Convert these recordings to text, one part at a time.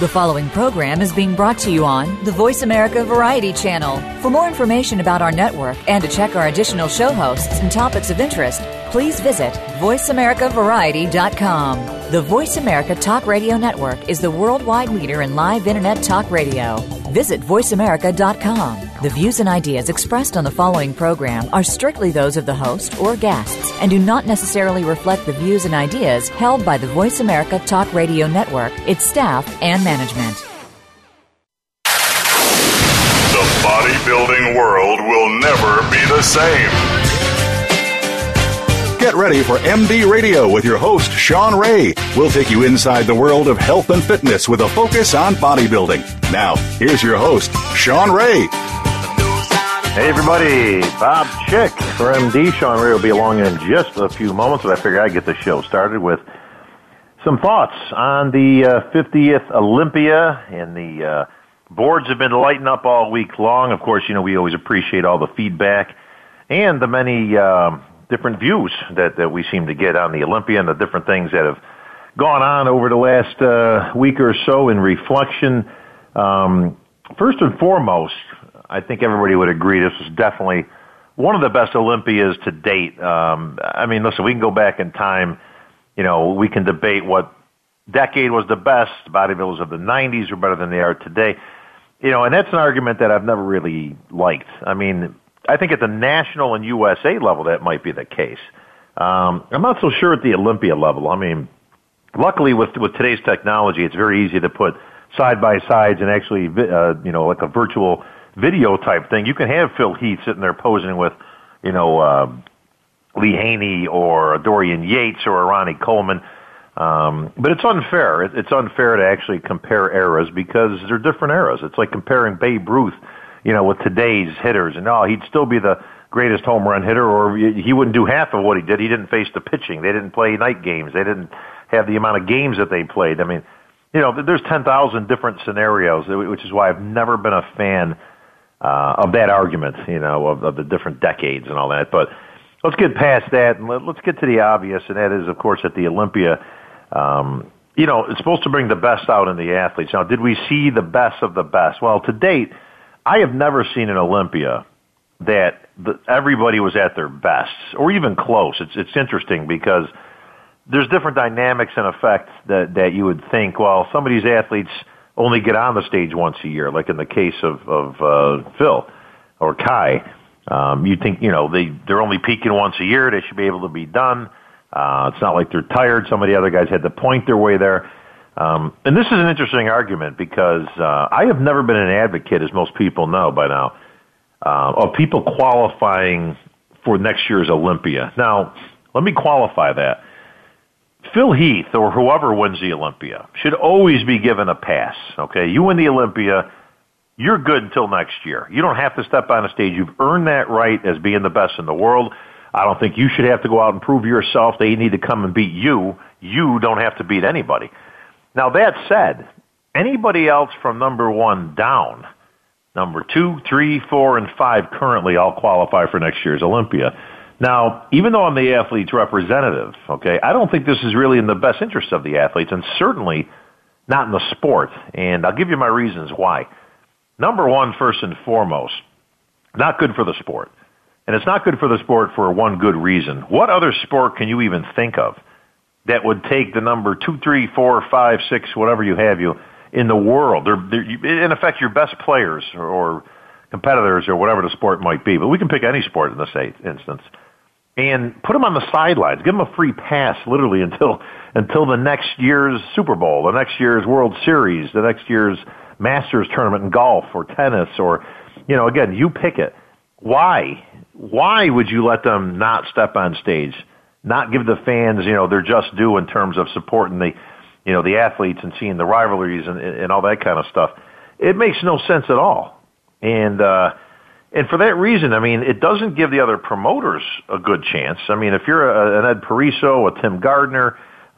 The following program is being brought to you on the Voice America Variety Channel. For more information about our network and to check our additional show hosts and topics of interest, please visit voiceamericavariety.com. The Voice America Talk Radio Network is the worldwide leader in live Internet talk radio. Visit voiceamerica.com. The views and ideas expressed on the following program are strictly those of the host or guests and do not necessarily reflect the views and ideas held by the Voice America Talk Radio Network, its staff, and management. The bodybuilding world will never be the same. Get ready for MD Radio with your host, Sean Ray. We'll take you inside the world of health and fitness with a focus on bodybuilding. Now, here's your host, Sean Ray. Hey, everybody. Bob Chick for MD. Sean Ray will be along in just a few moments, but I figured I'd get the show started with some thoughts on the 50th Olympia, and the boards have been lighting up all week long. Of course, you know, we always appreciate all the feedback and the many different views that we seem to get on the Olympia and the different things that have gone on over the last week or so in reflection. First and foremost, I think everybody would agree this was definitely one of the best Olympias to date. I mean, listen, we can go back in time. You know, we can debate what decade was the best. Bodybuilders of the 90s are better than they are today. You know, and that's an argument that I've never really liked. I mean, I think at the national and USA level, that might be the case. I'm not so sure at the Olympia level. I mean, luckily with today's technology, it's very easy to put side-by-sides and actually, you know, like a virtual video type thing. You can have Phil Heath sitting there posing with, you know, Lee Haney or Dorian Yates or Ronnie Coleman. But it's unfair. It's unfair to actually compare eras because they're different eras. It's like comparing Babe Ruth, you know, with today's hitters. And he'd still be the greatest home run hitter, or he wouldn't do half of what he did. He didn't face the pitching. They didn't play night games. They didn't have the amount of games that they played. I mean, you know, there's 10,000 different scenarios, which is why I've never been a fan of that argument, you know, of the different decades and all that. But let's get past that, and let's get to the obvious, and that is, of course, at the Olympia, you know, it's supposed to bring the best out in the athletes. Now, did we see the best of the best? Well, to date, I have never seen an Olympia that everybody was at their best, or even close. It's interesting because there's different dynamics and effects that you would think, well, some of these athletes only get on the stage once a year, like in the case of Phil or Kai. You think, you know, they're only peaking once a year. They should be able to be done. It's not like they're tired. Some of the other guys had to point their way there. And this is an interesting argument because I have never been an advocate, as most people know by now, of people qualifying for next year's Olympia. Now, let me qualify that. Phil Heath or whoever wins the Olympia should always be given a pass, okay? You win the Olympia, you're good until next year. You don't have to step on a stage. You've earned that right as being the best in the world. I don't think you should have to go out and prove yourself. They need to come and beat you. You don't have to beat anybody. Now, that said, anybody else from number 1 down, number 2, 3, 4, and 5 currently all qualify for next year's Olympia. Now, even though I'm the athlete's representative, okay, I don't think this is really in the best interest of the athletes, and certainly not in the sport. And I'll give you my reasons why. Number 1, first and foremost, not good for the sport. And it's not good for the sport for one good reason. What other sport can you even think of that would take the number 2, 3, 4, 5, 6, whatever you have in the world? They're in effect, your best players or competitors or whatever the sport might be. But we can pick any sport in this instance. And put them on the sidelines. Give them a free pass, literally, until the next year's Super Bowl, the next year's World Series, the next year's Masters tournament in golf or tennis or, you know, again, you pick it. Why? Why would you let them not step on stage, not give the fans, you know, their just due in terms of supporting the, you know, the athletes and seeing the rivalries and all that kind of stuff? It makes no sense at all. And for that reason, I mean, it doesn't give the other promoters a good chance. I mean, if you're an Ed Pariso, a Tim Gardner,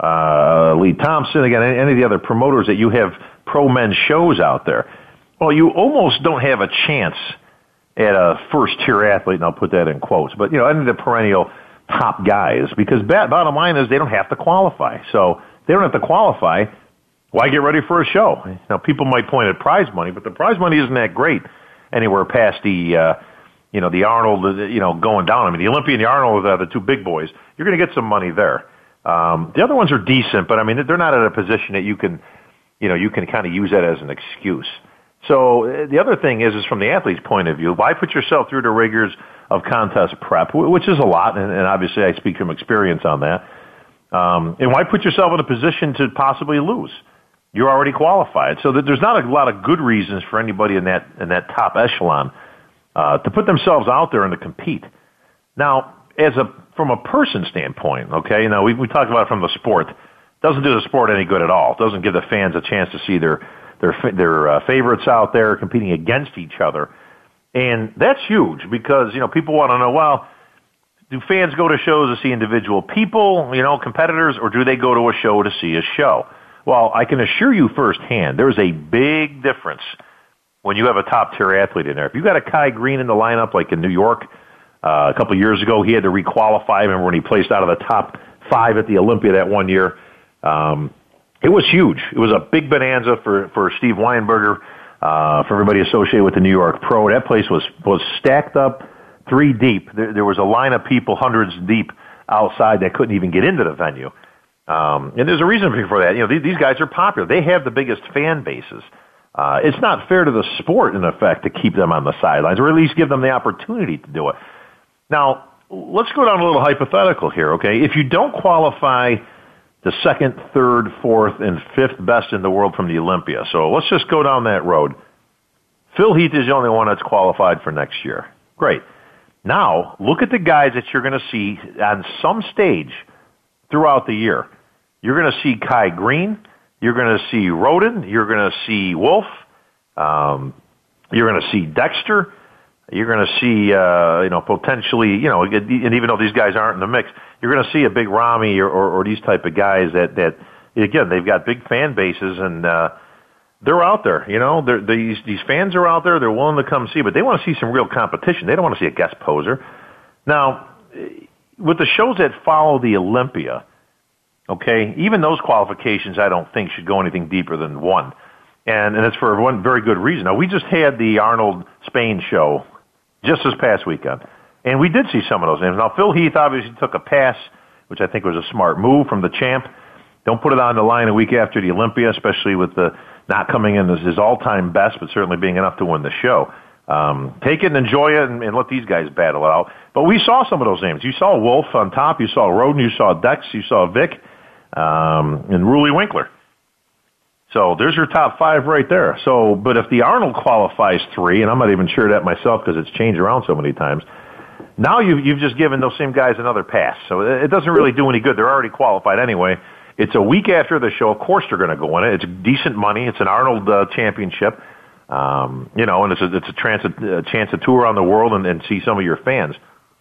Lee Thompson, again, any of the other promoters that you have pro-men shows out there, well, you almost don't have a chance at a first-tier athlete, and I'll put that in quotes, but, you know, any of the perennial top guys, because bottom line is they don't have to qualify. So they don't have to qualify. why get ready for a show? Now, people might point at prize money, but the prize money isn't that great anywhere past the Arnold, going down. I mean, the Olympia and the Arnold are the two big boys. You're going to get some money there. The other ones are decent, but I mean, they're not at a position that you can kind of use that as an excuse. So the other thing is from the athlete's point of view, why put yourself through the rigors of contest prep, which is a lot, and obviously I speak from experience on that. And why put yourself in a position to possibly lose? You're already qualified. So there's not a lot of good reasons for anybody in that top echelon to put themselves out there and to compete. Now, from a person standpoint, okay, now we talked about it from the sport. Doesn't do the sport any good at all. Doesn't give the fans a chance to see their favorites out there competing against each other. And that's huge because, people want to know, well, do fans go to shows to see individual people, competitors, or do they go to a show to see a show? Well, I can assure you firsthand, there's a big difference when you have a top-tier athlete in there. If you got a Kai Green in the lineup, like in New York a couple of years ago, he had to requalify. Remember when he placed out of the top 5 at the Olympia that one year? It was huge. It was a big bonanza for Steve Weinberger, for everybody associated with the New York Pro. That place was stacked up 3 deep. There was a line of people hundreds deep outside that couldn't even get into the venue. And there's a reason for that. These guys are popular. They have the biggest fan bases. It's not fair to the sport, in effect, to keep them on the sidelines, or at least give them the opportunity to do it. Now, let's go down a little hypothetical here, okay? If you don't qualify the 2nd, 3rd, 4th, and 5th best in the world from the Olympia, so let's just go down that road. Phil Heath is the only one that's qualified for next year. Great. Now, look at the guys that you're going to see on some stage throughout the year. You're going to see Kai Green. You're going to see Roden. You're going to see Wolf. You're going to see Dexter. You're going to see, potentially, and even though these guys aren't in the mix, you're going to see a big Rami or these type of guys that again, they've got big fan bases and they're out there. These fans are out there. They're willing to come see, but they want to see some real competition. They don't want to see a guest poser. Now, with the shows that follow the Olympia, okay, even those qualifications I don't think should go anything deeper than 1. And it's for one very good reason. Now, we just had the Arnold Spain show just this past weekend, and we did see some of those names. Now, Phil Heath obviously took a pass, which I think was a smart move from the champ. Don't put it on the line a week after the Olympia, especially with the not coming in as his all-time best, but certainly being enough to win the show. Take it and enjoy it and let these guys battle it out. But we saw some of those names. You saw Wolf on top. You saw Roden. You saw Dex. You saw Vic and Ruli Winkler. So there's your top 5 right there. So, but if the Arnold qualifies 3, and I'm not even sure that myself because it's changed around so many times, now you've just given those same guys another pass. So it doesn't really do any good. They're already qualified anyway. It's a week after the show. Of course they're going to go in it. It's decent money. It's an Arnold championship. And it's a chance to tour around the world and see some of your fans.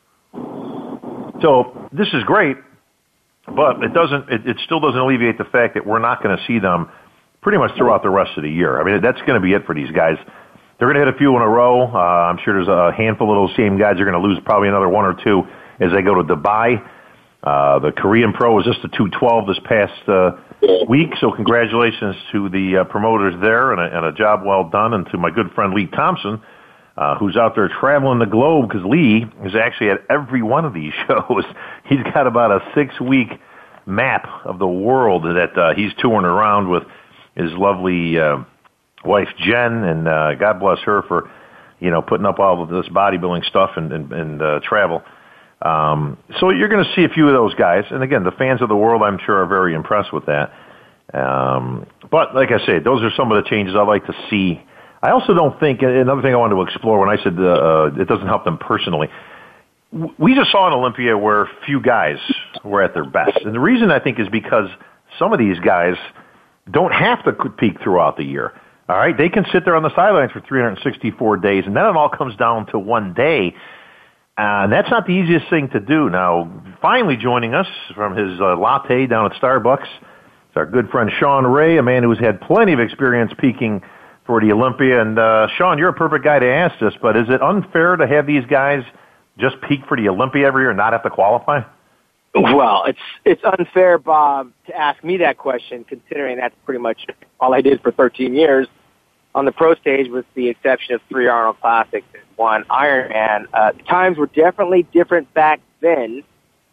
So this is great, but it still doesn't alleviate the fact that we're not going to see them pretty much throughout the rest of the year. I mean, that's going to be it for these guys. They're going to hit a few in a row. I'm sure there's a handful of those same guys are going to lose probably another 1 or 2 as they go to Dubai. The Korean Pro was just a 212 this past week, so congratulations to the promoters there and a job well done, and to my good friend Lee Thompson, who's out there traveling the globe, because Lee is actually at every one of these shows. He's got about a 6-week map of the world that he's touring around with his lovely wife Jen, and God bless her for putting up all of this bodybuilding stuff and travel. So you're going to see a few of those guys, and again, the fans of the world, I'm sure, are very impressed with that. But like I said, those are some of the changes I'd like to see. I also don't think, another thing I wanted to explore when I said it doesn't help them personally, we just saw an Olympia where few guys were at their best. And the reason, I think, is because some of these guys don't have to peak throughout the year. All right? They can sit there on the sidelines for 364 days, and then it all comes down to one day. And that's not the easiest thing to do. Now, finally joining us from his latte down at Starbucks is our good friend Shawn Ray, a man who's had plenty of experience peaking for the Olympia. And, Shawn, you're a perfect guy to ask this, but is it unfair to have these guys just peak for the Olympia every year and not have to qualify? Well, it's unfair, Bob, to ask me that question, considering that's pretty much all I did for 13 years on the pro stage, with the exception of 3 Arnold Classics and 1 Ironman. The times were definitely different back then.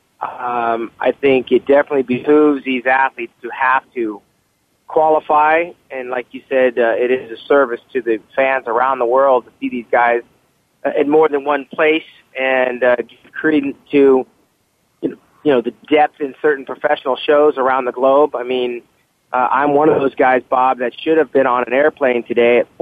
I think it definitely behooves these athletes to have to qualify, and like you said, it is a service to the fans around the world to see these guys in more than one place and give credence to the depth in certain professional shows around the globe. I mean, I'm one of those guys, Bob, that should have been on an airplane today at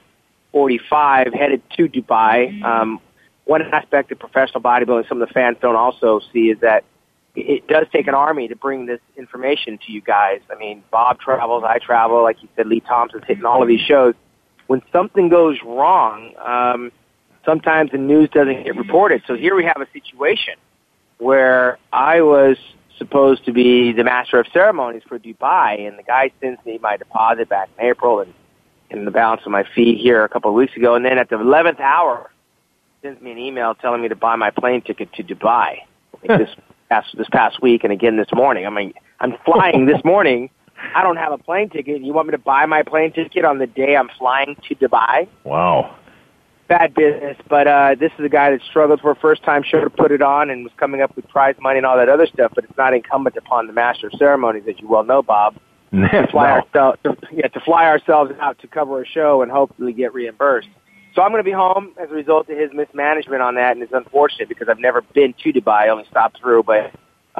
4:45 headed to Dubai. One aspect of professional bodybuilding some of the fans don't also see is that it does take an army to bring this information to you guys. I mean, Bob travels, I travel, like you said, Lee Thompson's hitting all of these shows. When something goes wrong, sometimes the news doesn't get reported. So here we have a situation where I was supposed to be the master of ceremonies for Dubai, and the guy sends me my deposit back in April and the balance of my fee here a couple of weeks ago, and then at the 11th hour sends me an email telling me to buy my plane ticket to Dubai this past week and again this morning. I mean, I'm flying this morning. I don't have a plane ticket, and you want me to buy my plane ticket on the day I'm flying to Dubai? Wow. Bad business, but this is a guy that struggled for a first-time show to put it on and was coming up with prize money and all that other stuff, but it's not incumbent upon the master of ceremonies, as you well know, Bob, to fly ourselves out to cover a show and hopefully get reimbursed. So I'm going to be home as a result of his mismanagement on that, and it's unfortunate because I've never been to Dubai. I only stopped through, but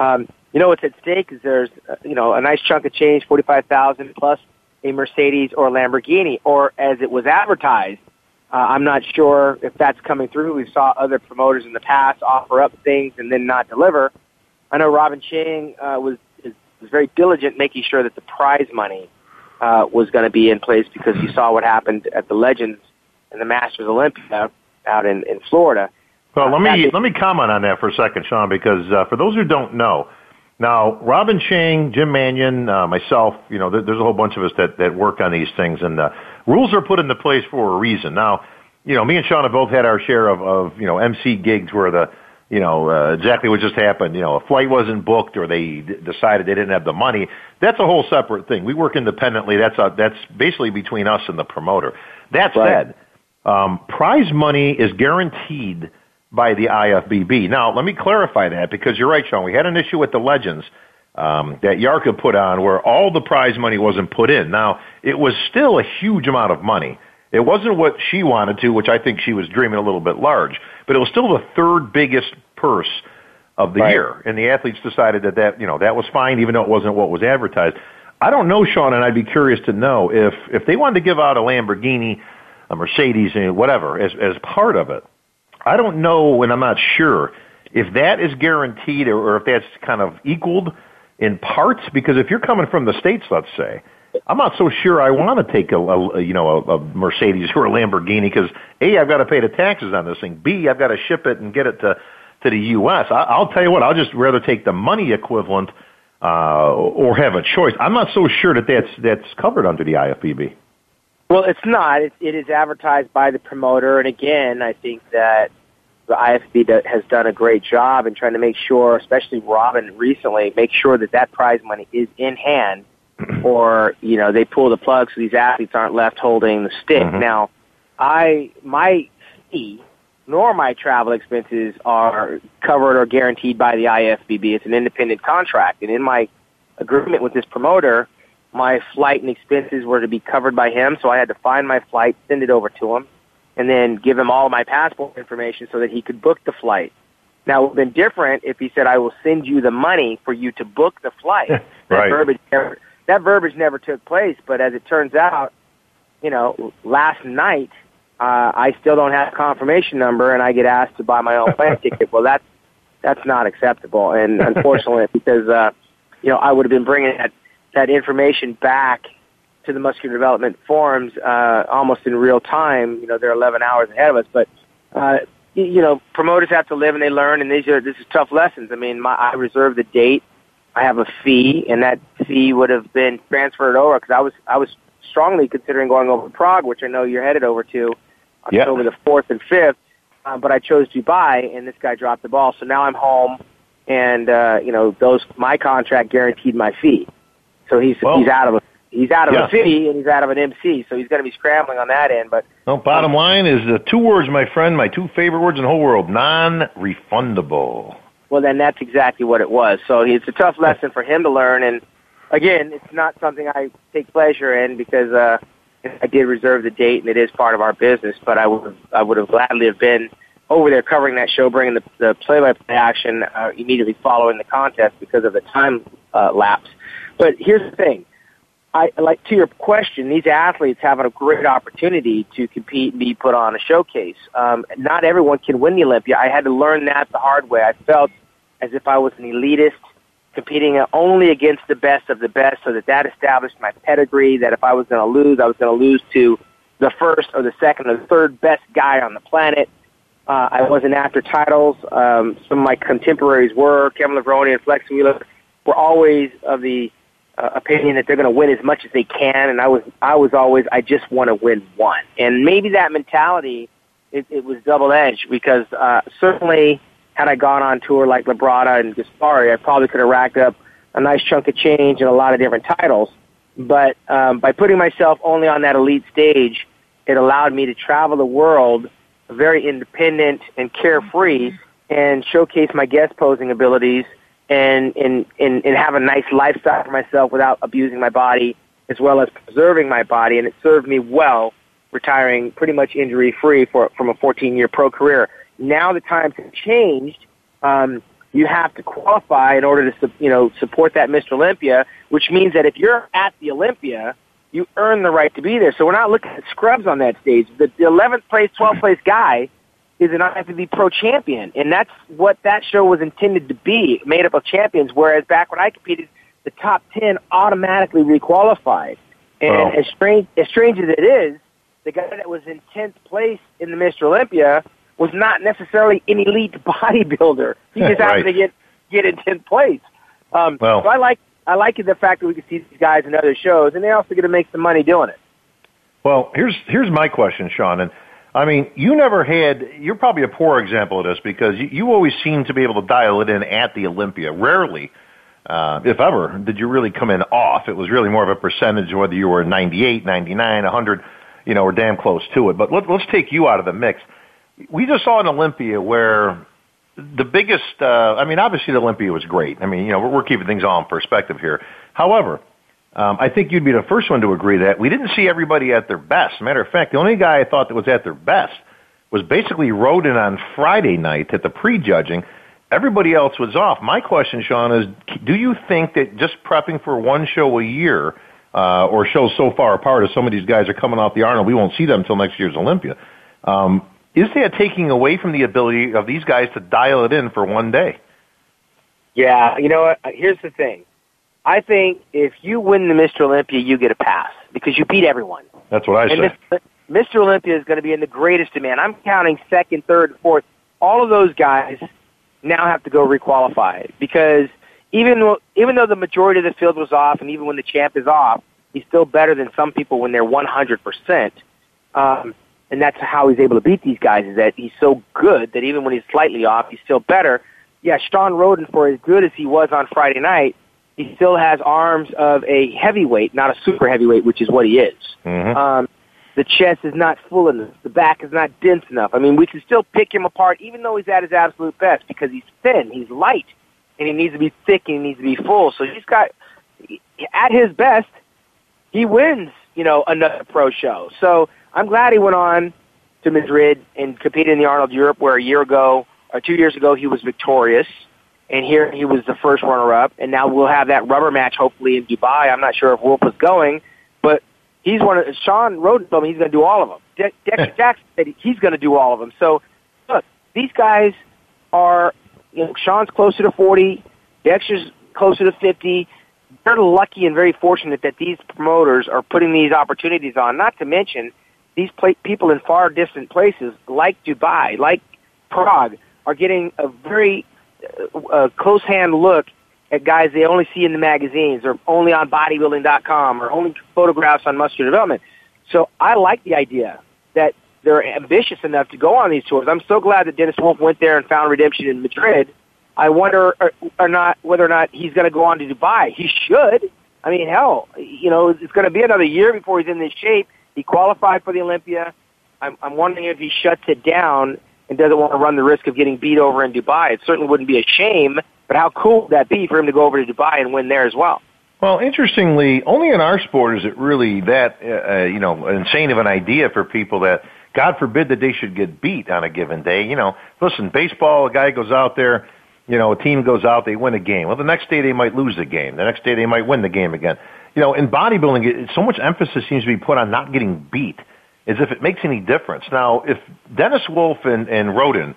what's at stake is there's a nice chunk of change, $45,000 plus a Mercedes or a Lamborghini, or as it was advertised. I'm not sure if that's coming through. We saw other promoters in the past offer up things and then not deliver. I know Robin Chang was very diligent making sure that the prize money was going to be in place because you saw what happened at the Legends and the Masters Olympia out in Florida. Well, let me comment on that for a second, Sean, because for those who don't know, now Robin Chang, Jim Mannion, myself, there's a whole bunch of us that work on these things, and rules are put into place for a reason. Now, me and Sean have both had our share of MC gigs where exactly what just happened, a flight wasn't booked or they decided they didn't have the money. That's a whole separate thing. We work independently. That's basically between us and the promoter. That said, prize money is guaranteed by the IFBB. Now, let me clarify that because you're right, Sean. We had an issue with the Legends that Yarka put on where all the prize money wasn't put in. Now, it was still a huge amount of money. It wasn't what she wanted to, which I think she was dreaming a little bit large, but it was still the third biggest purse of the year. And the athletes decided that was fine, even though it wasn't what was advertised. I don't know, Sean, and I'd be curious to know if they wanted to give out a Lamborghini, a Mercedes, whatever, as part of it. I don't know, and I'm not sure if that is guaranteed or if that's kind of equaled in parts, because if you're coming from the States, let's say, I'm not so sure I want to take a Mercedes or a Lamborghini because A, I've got to pay the taxes on this thing. B, I've got to ship it and get it to the U.S. I'll tell you what, I'll just rather take the money equivalent or have a choice. I'm not so sure that's covered under the IFBB. Well, it's not. It is advertised by the promoter, and again, I think that the IFBB has done a great job in trying to make sure, especially Robin recently, make sure that prize money is in hand, or they pull the plug so these athletes aren't left holding the stick. Mm-hmm. Now, my fee nor my travel expenses are covered or guaranteed by the IFBB. It's an independent contract, and in my agreement with this promoter, my flight and expenses were to be covered by him, so I had to find my flight, send it over to him, and then give him all of my passport information so that he could book the flight. Now, it would have been different if he said, I will send you the money for you to book the flight. Right. That verbiage never took place, but as it turns out, last night, I still don't have a confirmation number, and I get asked to buy my own plane ticket. Well, that's not acceptable, and unfortunately, because, I would have been bringing that information back to the muscular development forums almost in real time. They're 11 hours ahead of us, but promoters have to live and they learn, and this is tough lessons. I mean, I reserve the date. I have a fee, and that fee would have been transferred over because I was strongly considering going over to Prague, which I know you're headed over to October the 4th and 5th, but I chose Dubai, and this guy dropped the ball. So now I'm home and my contract guaranteed my fee. So he's out of a fee and he's out of an MC, so he's going to be scrambling on that end. But bottom line is the 2 words, my friend, my 2 favorite words in the whole world: non-refundable. Well, then that's exactly what it was. So it's a tough lesson for him to learn, and again, it's not something I take pleasure in because I did reserve the date, and it is part of our business. But I would have gladly have been over there covering that show, bringing the play-by-play action immediately following the contest because of the time lapse. But here's the thing. Like to your question, these athletes have a great opportunity to compete and be put on a showcase. Not everyone can win the Olympia. I had to learn that the hard way. I felt as if I was an elitist competing only against the best of the best, so that established my pedigree, that if I was going to lose, I was going to lose to the first or the second or the third best guy on the planet. I wasn't after titles. Some of my contemporaries were. Kevin Levrone and Flex Wheeler were always of the opinion that they're going to win as much as they can, and I was always, I just want to win one. And maybe that mentality, it was double-edged, because certainly had I gone on tour like Labrada and Gaspari, I probably could have racked up a nice chunk of change and a lot of different titles. But by putting myself only on that elite stage, it allowed me to travel the world very independent and carefree and showcase my guest posing abilities and have a nice lifestyle for myself without abusing my body, as well as preserving my body. And it served me well, retiring pretty much injury-free from a 14-year pro career. Now the times have changed. You have to qualify in order to support that Mr. Olympia, which means that if you're at the Olympia, you earn the right to be there. So we're not looking at scrubs on that stage. The 11th place, 12th place guy is an IFBB Pro champion, and that's what that show was intended to be, made up of champions, whereas back when I competed, the top 10 automatically requalified. And as strange as it is, the guy that was in 10th place in the Mr. Olympia was not necessarily an elite bodybuilder. He just happened to get in 10th place. So I like the fact that we can see these guys in other shows, and they also get to make some money doing it. Well, here's my question, Sean. And I mean, you're probably a poor example of this, because you always seem to be able to dial it in at the Olympia. Rarely, if ever, did you really come in off. It was really more of a percentage, whether you were 98, 99, 100, or damn close to it. But let's take you out of the mix. We just saw an Olympia where the biggest, obviously the Olympia was great. I mean, we're keeping things all in perspective here. However, I think you'd be the first one to agree that we didn't see everybody at their best. Matter of fact, the only guy I thought that was at their best was basically Roden on Friday night at the prejudging. Everybody else was off. My question, Sean, is do you think that just prepping for one show a year, or shows so far apart as some of these guys are coming off the Arnold, we won't see them until next year's Olympia, is that taking away from the ability of these guys to dial it in for one day? Yeah, you know what? Here's the thing. I think if you win the Mr. Olympia, you get a pass because you beat everyone. That's what I say. Mr. Olympia is going to be in the greatest demand. I'm counting second, third, fourth. All of those guys now have to go requalify because even though the majority of the field was off, and even when the champ is off, he's still better than some people when they're 100%. And that's how he's able to beat these guys, is that he's so good that even when he's slightly off, he's still better. Yeah, Sean Roden, for as good as he was on Friday night, he still has arms of a heavyweight, not a super heavyweight, which is what he is. Mm-hmm. The chest is not full enough. The back is not dense enough. I mean, we can still pick him apart, even though he's at his absolute best, because he's thin, he's light, and he needs to be thick, and he needs to be full. So he's got, at his best, he wins, another pro show. So I'm glad he went on to Madrid and competed in the Arnold Europe, where a year ago, or 2 years ago, he was victorious. And here he was the first runner-up, and now we'll have that rubber match hopefully in Dubai. I'm not sure if Wolf is going, but Sean Roden told me he's going to do all of them. Dexter Jackson said he's going to do all of them. So, look, these guys are, Sean's closer to 40, Dexter's closer to 50. They're lucky and very fortunate that these promoters are putting these opportunities on, not to mention these people in far distant places like Dubai, like Prague, are getting a very close-hand look at guys they only see in the magazines or only on bodybuilding.com or only photographs on Muscular Development. So I like the idea that they're ambitious enough to go on these tours. I'm so glad that Dennis Wolf went there and found redemption in Madrid, I wonder whether or not he's going to go on to Dubai. He should. I mean, hell, it's going to be another year before he's in this shape. He qualified for the Olympia. I'm wondering if he shuts it down and doesn't want to run the risk of getting beat over in Dubai. It certainly wouldn't be a shame, but how cool would that be for him to go over to Dubai and win there as well? Well, interestingly, only in our sport is it really that, insane of an idea for people that, God forbid that they should get beat on a given day. Listen, baseball, a guy goes out there, a team goes out, they win a game. Well, the next day they might lose the game. The next day they might win the game again. In bodybuilding, so much emphasis seems to be put on not getting beat, as if it makes any difference. Now, if Dennis Wolf and Roden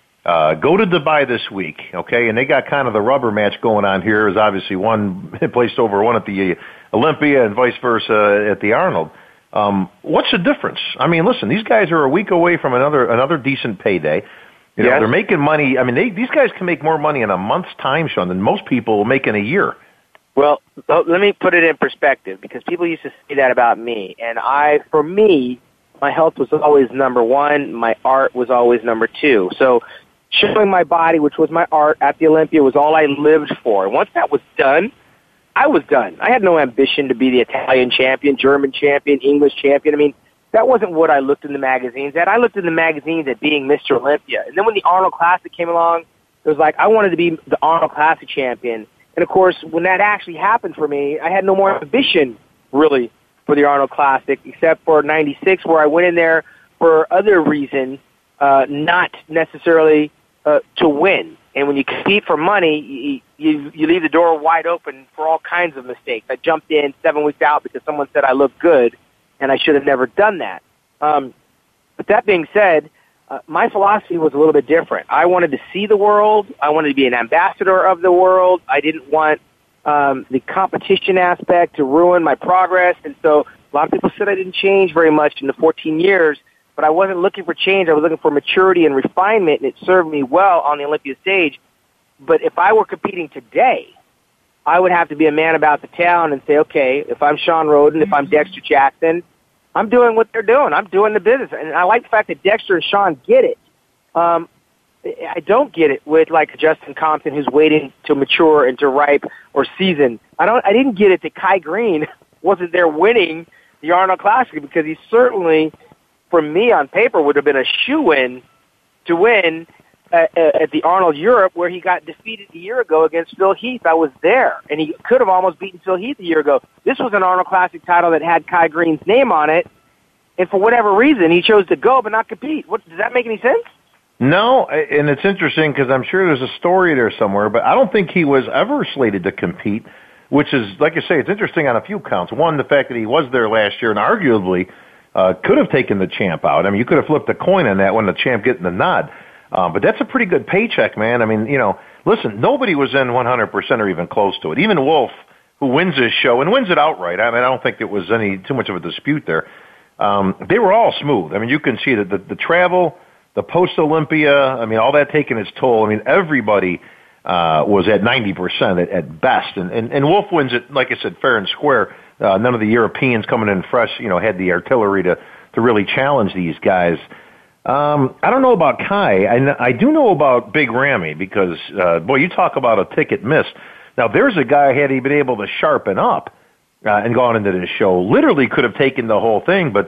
go to Dubai this week, okay, and they got kind of the rubber match going on here, is obviously one placed over one at the Olympia and vice versa at the Arnold. What's the difference? I mean, listen, these guys are a week away from another decent payday. They're making money. I mean, these guys can make more money in a month's time, Sean, than most people make in a year. Well, let me put it in perspective, because people used to say that about me. And for me, my health was always number one. My art was always number two. So showing my body, which was my art at the Olympia, was all I lived for. And once that was done, I was done. I had no ambition to be the Italian champion, German champion, English champion. I mean, that wasn't what I looked in the magazines at. I looked in the magazines at being Mr. Olympia. And then when the Arnold Classic came along, it was like I wanted to be the Arnold Classic champion. And, of course, when that actually happened for me, I had no more ambition, really, for the Arnold Classic, except for 96, where I went in there for other reasons, not necessarily to win. And when you compete for money, you leave the door wide open for all kinds of mistakes. I jumped in 7 weeks out because someone said I looked good, and I should have never done that. But that being said, my philosophy was a little bit different. I wanted to see the world. I wanted to be an ambassador of the world. I didn't want the competition aspect to ruin my progress. And so a lot of people said I didn't change very much in the 14 years, but I wasn't looking for change. I was looking for maturity and refinement, and it served me well on the Olympia stage. But if I were competing today, I would have to be a man about the town and say, okay, if I'm Shawn Rhoden, if I'm Dexter Jackson, I'm doing what they're doing. I'm doing the business. And I like the fact that Dexter and Shawn get it. I don't get it with like Justin Compton, who's waiting to mature and to ripe or season. I didn't get it that Kai Green wasn't there winning the Arnold Classic, because he certainly, for me on paper, would have been a shoo-in to win at the Arnold Europe, where he got defeated a year ago against Phil Heath. I was there, and he could have almost beaten Phil Heath a year ago. This was an Arnold Classic title that had Kai Green's name on it, and for whatever reason, he chose to go but not compete. Does that make any sense? No, and it's interesting because I'm sure there's a story there somewhere, but I don't think he was ever slated to compete, which is, like I say, it's interesting on a few counts. One, the fact that he was there last year and arguably could have taken the champ out. I mean, you could have flipped a coin on that when the champ getting the nod. But that's a pretty good paycheck, man. I mean, listen, nobody was in 100% or even close to it. Even Wolf, who wins this show and wins it outright. I mean, I don't think it was too much of a dispute there. They were all smooth. I mean, you can see that the travel, the post-Olympia, I mean, all that taking its toll. I mean, everybody was at 90% at best. And Wolf wins it, like I said, fair and square. None of the Europeans coming in fresh, had the artillery to really challenge these guys. I don't know about Kai. I do know about Big Ramy because, boy, you talk about a ticket missed. Now, there's a guy, had he been able to sharpen up and gone into this show, literally could have taken the whole thing. But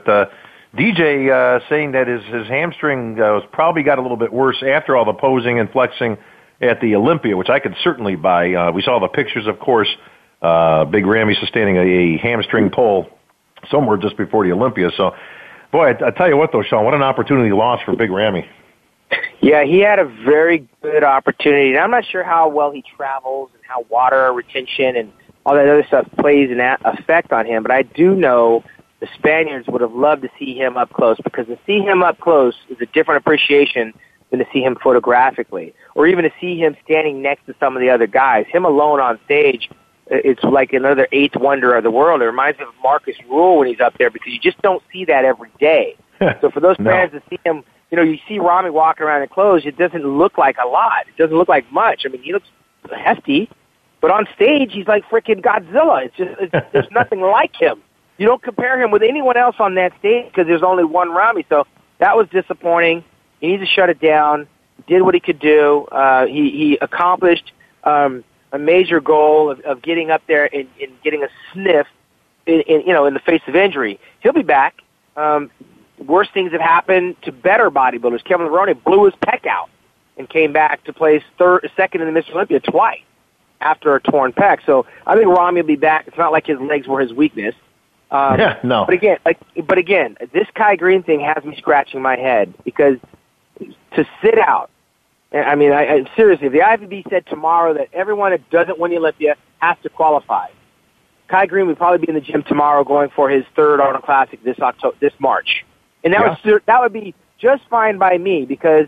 DJ saying that his hamstring was probably got a little bit worse after all the posing and flexing at the Olympia, which I could certainly buy. We saw the pictures, of course. Big Ramy sustaining a hamstring pull somewhere just before the Olympia. So, boy, I tell you what, though, Sean, what an opportunity lost for Big Ramy. Yeah, he had a very good opportunity. And I'm not sure how well he travels and how water retention and all that other stuff plays an effect on him. But I do know the Spaniards would have loved to see him up close, because to see him up close is a different appreciation than to see him photographically, or even to see him standing next to some of the other guys. Him alone on stage, it's like another eighth wonder of the world. It reminds me of Marcus Rule when he's up there, because you just don't see that every day. So for those fans to see him, you see Ramy walking around in clothes, it doesn't look like a lot. It doesn't look like much. I mean, he looks hefty, but on stage, he's like freaking Godzilla. There's nothing like him. You don't compare him with anyone else on that stage because there's only one Ramy. So that was disappointing. He needs to shut it down. did what he could do. He accomplished a major goal of getting up there and getting a sniff in the face of injury. He'll be back. Worse things have happened to better bodybuilders. Kevin Levrone blew his pec out and came back to place second in the Mr. Olympia twice after a torn pec. So I think Ramy will be back. It's not like his legs were his weakness. No. But again, this Kai Green thing has me scratching my head because to sit out. I mean, seriously, if the IFBB said tomorrow that everyone that doesn't win the Olympia has to qualify, Kai Green would probably be in the gym tomorrow going for his third Arnold Classic this March. And that would be just fine by me because,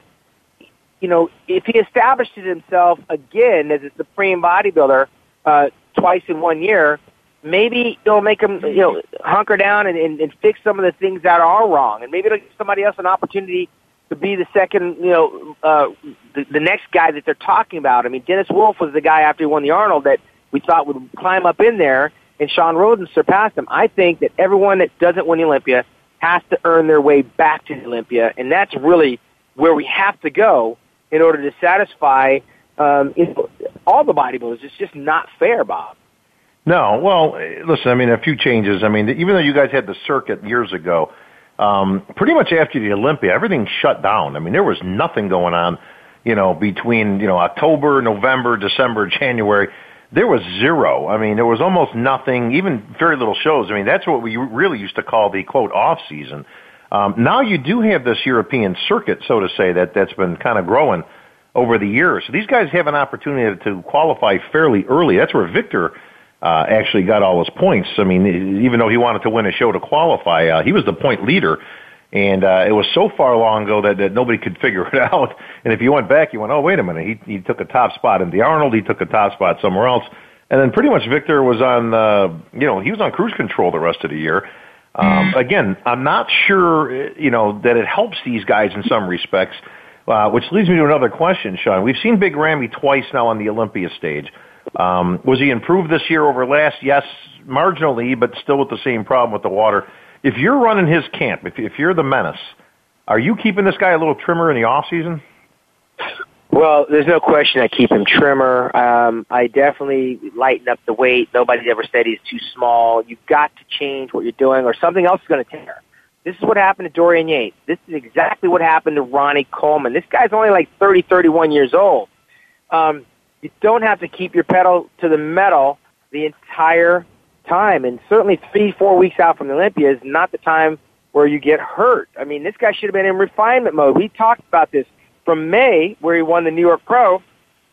if he established himself again as a supreme bodybuilder twice in 1 year, maybe it'll make him, hunker down and fix some of the things that are wrong. And maybe it'll give somebody else an opportunity to be the second, the next guy that they're talking about. I mean, Dennis Wolf was the guy after he won the Arnold that we thought would climb up in there, and Sean Roden surpassed him. I think that everyone that doesn't win the Olympia has to earn their way back to the Olympia, and that's really where we have to go in order to satisfy all the bodybuilders. It's just not fair, Bob. No, well, listen, I mean, a few changes. I mean, even though you guys had the circuit years ago, pretty much after the Olympia, everything shut down. I mean, there was nothing going on, between, October, November, December, January. There was zero. I mean, there was almost nothing, even very little shows. I mean, that's what we really used to call the, quote, off-season. Now you do have this European circuit, so to say, that's been kind of growing over the years. So these guys have an opportunity to qualify fairly early. That's where Victor actually got all his points. I mean, even though he wanted to win a show to qualify, he was the point leader. And it was so far long ago that nobody could figure it out. And if you went back, you went, oh, wait a minute. He took a top spot in the Arnold. He took a top spot somewhere else. And then pretty much Victor was on, he was on cruise control the rest of the year. Again, I'm not sure, that it helps these guys in some respects, which leads me to another question, Sean. We've seen Big Ramy twice now on the Olympia stage. Was he improved this year over last? Yes, marginally, but still with the same problem with the water. If you're running his camp, if you're the Menace, are you keeping this guy a little trimmer in the off season? Well, there's no question I keep him trimmer. I definitely lighten up the weight. Nobody's ever said he's too small. You've got to change what you're doing or something else is going to tear. This is what happened to Dorian Yates. This is exactly what happened to Ronnie Coleman. This guy's only like 30, 31 years old. You don't have to keep your pedal to the metal the entire time. And certainly 3-4 weeks out from the Olympia is not the time where you get hurt. I mean, this guy should have been in refinement mode. We talked about this from May, where he won the New York Pro,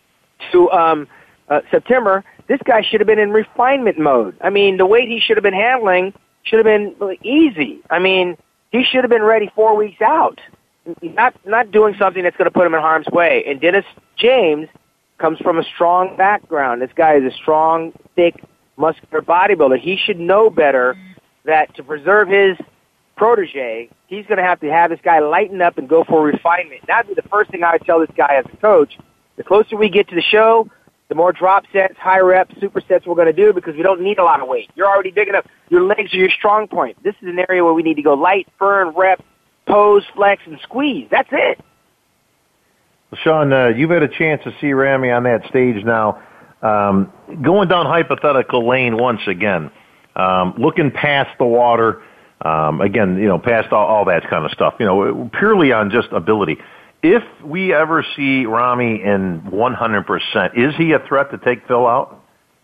to September. This guy should have been in refinement mode. I mean, the weight he should have been handling should have been easy. I mean, he should have been ready 4 weeks out. Not doing something that's going to put him in harm's way. And Dennis James comes from a strong background. This guy is a strong, thick, muscular bodybuilder. He should know better that to preserve his protege, he's going to have this guy lighten up and go for refinement. That would be the first thing I would tell this guy as a coach. The closer we get to the show, the more drop sets, high reps, supersets we're going to do because we don't need a lot of weight. You're already big enough. Your legs are your strong point. This is an area where we need to go light, burn, rep, pose, flex, and squeeze. That's it. Well, Sean, you've had a chance to see Ramy on that stage now. Going down hypothetical lane once again, looking past the water, again, past all that kind of stuff, purely on just ability. If we ever see Ramy in 100%, is he a threat to take Phil out?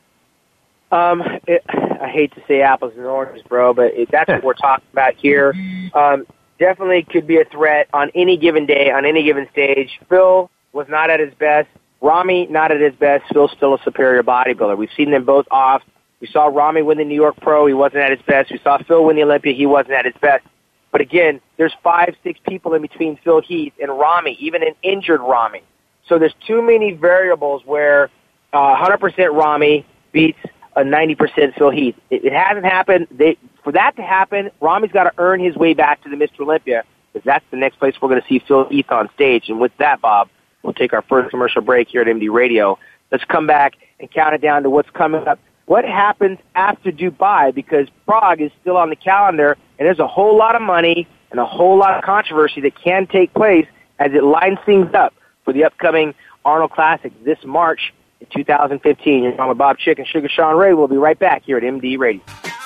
I hate to say apples and oranges, bro, but that's what we're talking about here. Definitely could be a threat on any given day, on any given stage. Phil was not at his best. Ramy, not at his best. Phil's still a superior bodybuilder. We've seen them both off. We saw Ramy win the New York Pro. He wasn't at his best. We saw Phil win the Olympia. He wasn't at his best. But again, there's 5-6 people in between Phil Heath and Ramy, even an injured Ramy. So there's too many variables where 100% Ramy beats a 90% Phil Heath. It hasn't happened. For that to happen, Ramy's got to earn his way back to the Mr. Olympia because that's the next place we're going to see Phil Heath on stage. And with that, Bob, we'll take our first commercial break here at MD Radio. Let's come back and count it down to what's coming up. What happens after Dubai? Because Prague is still on the calendar, and there's a whole lot of money and a whole lot of controversy that can take place as it lines things up for the upcoming Arnold Classic this March in 2015. You're on with Bob Chick and Sugar Sean Ray. We'll be right back here at MD Radio.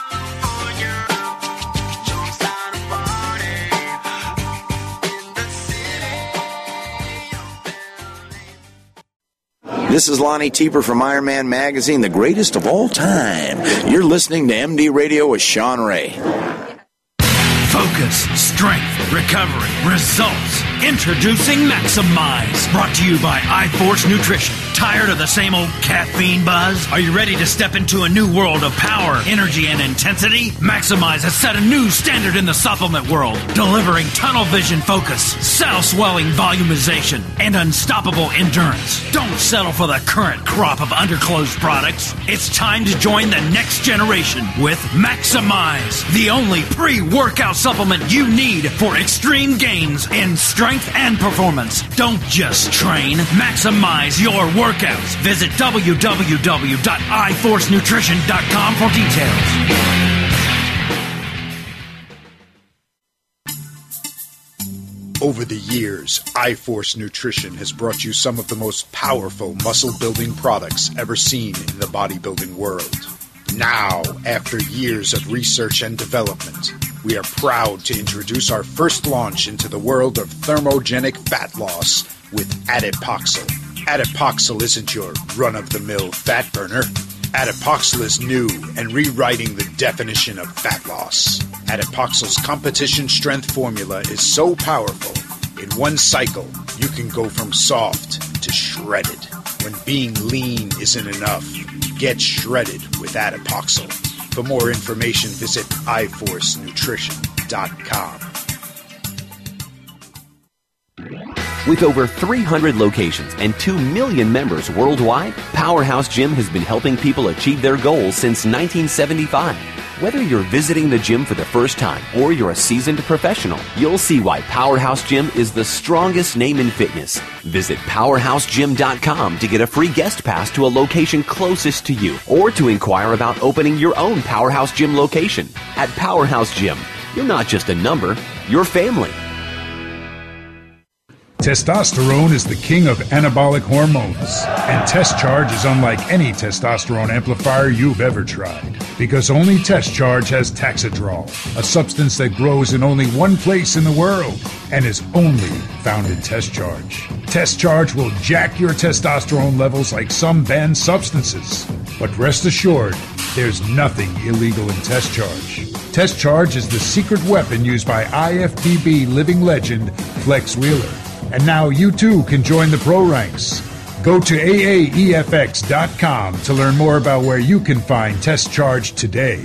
This is Lonnie Tieper from Iron Man Magazine, the greatest of all time. You're listening to MD Radio with Sean Ray. Focus, strength, recovery, results. Introducing Maximize. Brought to you by iForce Nutrition. Tired of the same old caffeine buzz? Are you ready to step into a new world of power, energy, and intensity? Maximize has set a new standard in the supplement world, delivering tunnel vision focus, cell swelling volumization, and unstoppable endurance. Don't settle for the current crop of underclothes products. It's time to join the next generation with Maximize, the only pre-workout supplement you need for extreme gains in strength and performance. Don't just train, maximize your workouts. Visit www.iforcenutrition.com for details. Over the years, iForce Nutrition has brought you some of the most powerful muscle-building products ever seen in the bodybuilding world. Now, after years of research and development, we are proud to introduce our first launch into the world of thermogenic fat loss with Adipoxyl. Adipoxyl isn't your run-of-the-mill fat burner. Adipoxyl is new and rewriting the definition of fat loss. Adipoxyl's competition strength formula is so powerful, in one cycle, you can go from soft to shredded. When being lean isn't enough, get shredded with Adipoxyl. For more information, visit iForceNutrition.com. With over 300 locations and 2 million members worldwide, Powerhouse Gym has been helping people achieve their goals since 1975. Whether you're visiting the gym for the first time or you're a seasoned professional, you'll see why Powerhouse Gym is the strongest name in fitness. Visit PowerhouseGym.com to get a free guest pass to a location closest to you or to inquire about opening your own Powerhouse Gym location. At Powerhouse Gym, you're not just a number, you're family. Testosterone is the king of anabolic hormones, and Test Charge is unlike any testosterone amplifier you've ever tried, because only Test Charge has Taxidrol, a substance that grows in only one place in the world and is only found in Test Charge. Test Charge will jack your testosterone levels like some banned substances, but rest assured, there's nothing illegal in Test Charge. Test Charge is the secret weapon used by IFBB living legend Flex Wheeler. And now you too can join the pro ranks. Go to AAEFX.com to learn more about where you can find Test Charge today.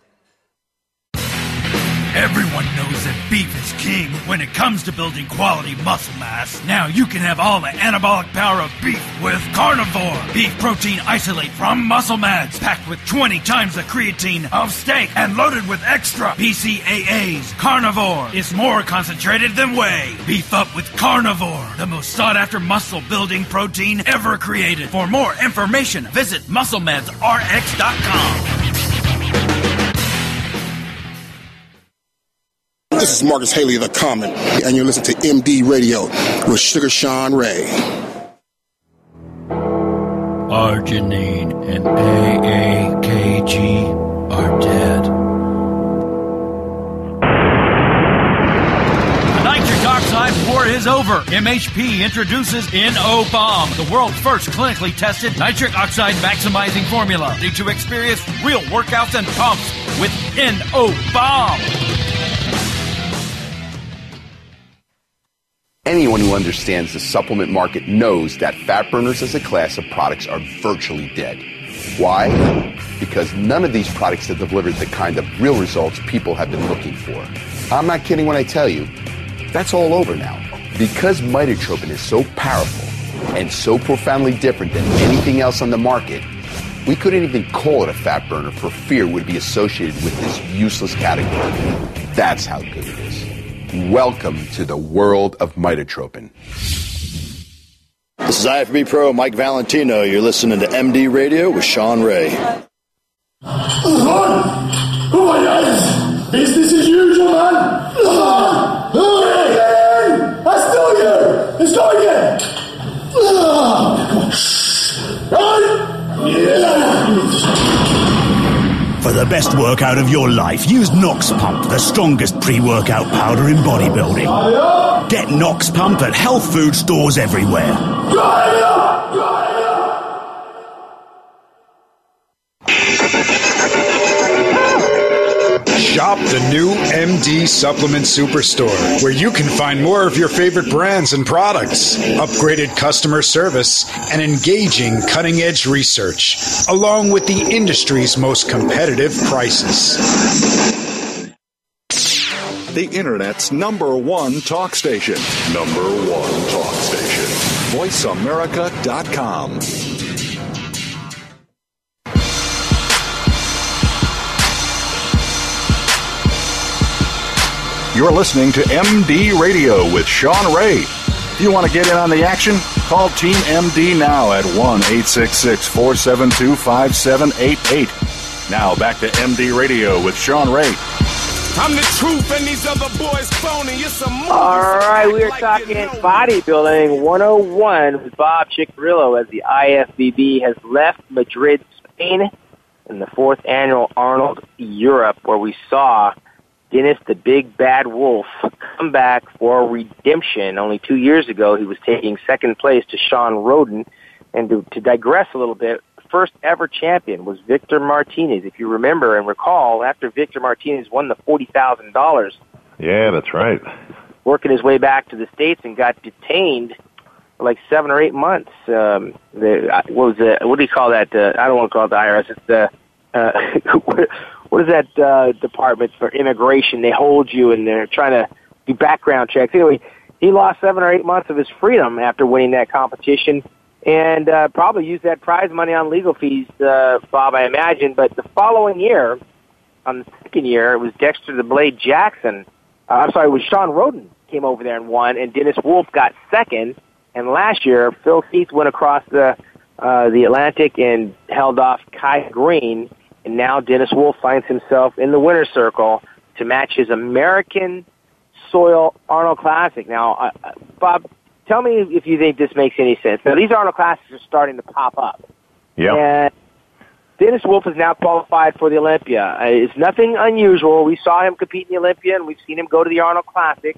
Everyone knows that beef is king when it comes to building quality muscle mass. Now you can have all the anabolic power of beef with Carnivore. Beef protein isolate from Muscle Mads, packed with 20 times the creatine of steak and loaded with extra BCAAs. Carnivore is more concentrated than whey. Beef up with Carnivore, the most sought-after muscle-building protein ever created. For more information, visit MuscleMadsRx.com. This is Marcus Haley of The Common, and you're listening to MD Radio with Sugar Sean Ray. Arginine and AAKG are dead. The nitric oxide war is over. MHP introduces NO-Bomb, the world's first clinically tested nitric oxide maximizing formula. Ready to experience real workouts and pumps with NO-Bomb. Anyone who understands the supplement market knows that fat burners as a class of products are virtually dead. Why? Because none of these products have delivered the kind of real results people have been looking for. I'm not kidding when I tell you, that's all over now. Because mitotropin is so powerful and so profoundly different than anything else on the market, we couldn't even call it a fat burner for fear it would be associated with this useless category. That's how good it is. Welcome to the world of mitotropin. This is IFBB Pro Mike Valentino. You're listening to MD Radio with Sean Ray. Oh my God! Business as usual, man! Let's do it again! Let's go again! For the best workout of your life, use Nox Pump, the strongest pre-workout powder in bodybuilding. Get Nox Pump at health food stores everywhere. Shop the new MD Supplement Superstore, where you can find more of your favorite brands and products, upgraded customer service, and engaging cutting-edge research, along with the industry's most competitive prices. The Internet's #1 talk station. #1 talk station. VoiceAmerica.com. You're listening to MD Radio with Sean Ray. If you want to get in on the action, call Team MD now at 1-866-472-5788. Now back to MD Radio with Sean Ray. I'm the truth and these other boys phony. It's a movie. All right, we are talking bodybuilding 101 with Bob Cicherillo as the IFBB has left Madrid, Spain, in the 4th annual Arnold Europe, where we saw Dennis the Big Bad Wolf come back for redemption. Only 2 years ago, he was taking second place to Sean Roden. And to digress a little bit, the first ever champion was Victor Martinez. If you remember and recall, after Victor Martinez won the $40,000. Yeah, that's right. Working his way back to the States and got detained for like 7 or 8 months. What do you call that? I don't want to call it the IRS. It's the... what is that department for immigration? They hold you and they're trying to do background checks. Anyway, he lost 7 or 8 months of his freedom after winning that competition, and probably used that prize money on legal fees, Bob, I imagine. But the following year, on the second year, it was Dexter the Blade Jackson. It was Sean Roden came over there and won, and Dennis Wolf got second. And last year, Phil Keith went across the Atlantic and held off Kai Green. And now Dennis Wolf finds himself in the winner's circle to match his American soil Arnold Classic. Now, Bob, tell me if you think this makes any sense. Now, these Arnold Classics are starting to pop up. Yeah. And Dennis Wolf is now qualified for the Olympia. It's nothing unusual. We saw him compete in the Olympia, and we've seen him go to the Arnold Classic.